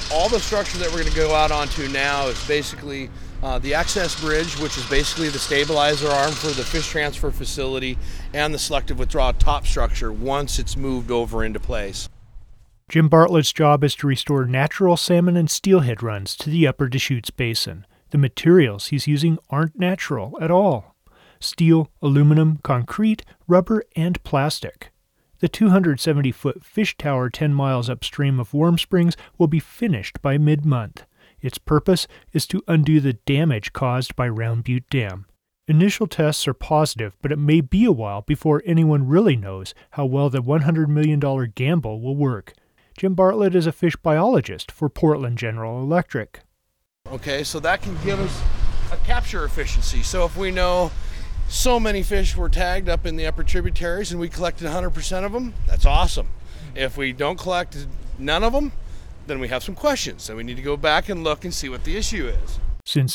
All the structure that we're going to go out onto now is basically the access bridge, which is basically the stabilizer arm for the fish transfer facility, and the selective withdrawal top structure once it's moved over into place. Jim Bartlett's job is to restore natural salmon and steelhead runs to the upper Deschutes Basin. The materials he's using aren't natural at all. Steel, aluminum, concrete, rubber, and plastic. The 270-foot fish tower 10 miles upstream of Warm Springs will be finished by mid-month. Its purpose is to undo the damage caused by Round Butte Dam. Initial tests are positive, but it may be a while before anyone really knows how well the $100 million gamble will work. Jim Bartlett is a fish biologist for Portland General Electric. Okay, so that can give us a capture efficiency. So if we know so many fish were tagged up in the upper tributaries and we collected 100% of them, that's awesome. If we don't collect none of them, then we have some questions. So we need to go back and look and see what the issue is. Since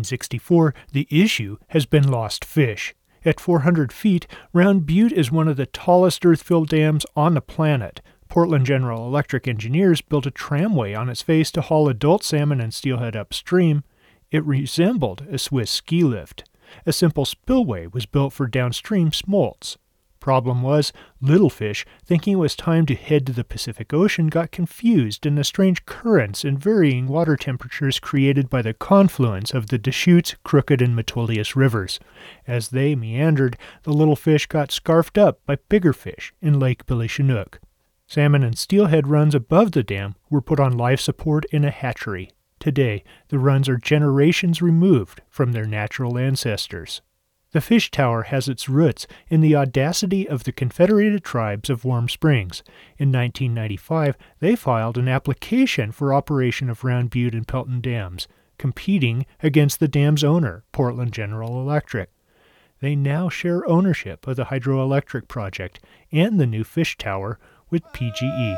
1964, the issue has been lost fish. At 400 feet, Round Butte is one of the tallest earth-filled dams on the planet. Portland General Electric engineers built a tramway on its face to haul adult salmon and steelhead upstream. It resembled a Swiss ski lift. A simple spillway was built for downstream smolts. Problem was, little fish, thinking it was time to head to the Pacific Ocean, got confused in the strange currents and varying water temperatures created by the confluence of the Deschutes, Crooked, and Metolius rivers. As they meandered, the little fish got scarfed up by bigger fish in Lake Billy Chinook. Salmon and steelhead runs above the dam were put on life support in a hatchery. Today, the runs are generations removed from their natural ancestors. The fish tower has its roots in the audacity of the Confederated Tribes of Warm Springs. In 1995, they filed an application for operation of Round Butte and Pelton dams, competing against the dam's owner, Portland General Electric. They now share ownership of the hydroelectric project and the new fish tower with PGE.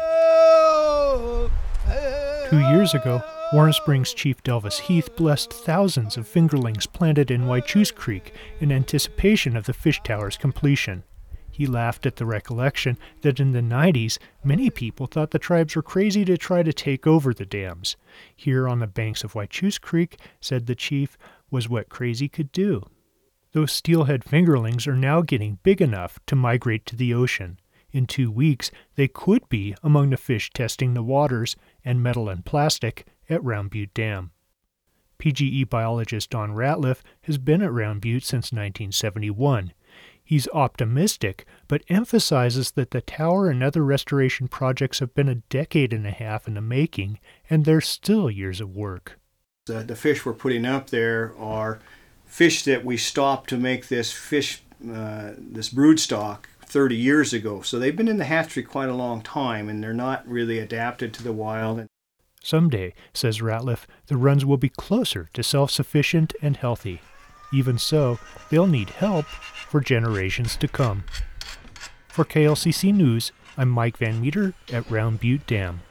2 years ago, Warm Springs Chief Delvis Heath blessed thousands of fingerlings planted in Waichus Creek in anticipation of the fish tower's completion. He laughed at the recollection that in the 90s, many people thought the tribes were crazy to try to take over the dams. Here on the banks of Waichus Creek, said the chief, was what crazy could do. Those steelhead fingerlings are now getting big enough to migrate to the ocean. In 2 weeks, they could be among the fish testing the waters and metal and plastic at Round Butte Dam. PGE biologist Don Ratliff has been at Round Butte since 1971. He's optimistic, but emphasizes that the tower and other restoration projects have been a decade and a half in the making, and there's still years of work. The fish we're putting up there are fish that we stopped to make this fish, this brood stock 30 years ago. So they've been in the hatchery quite a long time, and they're not really adapted to the wild. Someday, says Ratliff, the runs will be closer to self-sufficient and healthy. Even so, they'll need help for generations to come. For KLCC News, I'm Mike Van Meter at Round Butte Dam.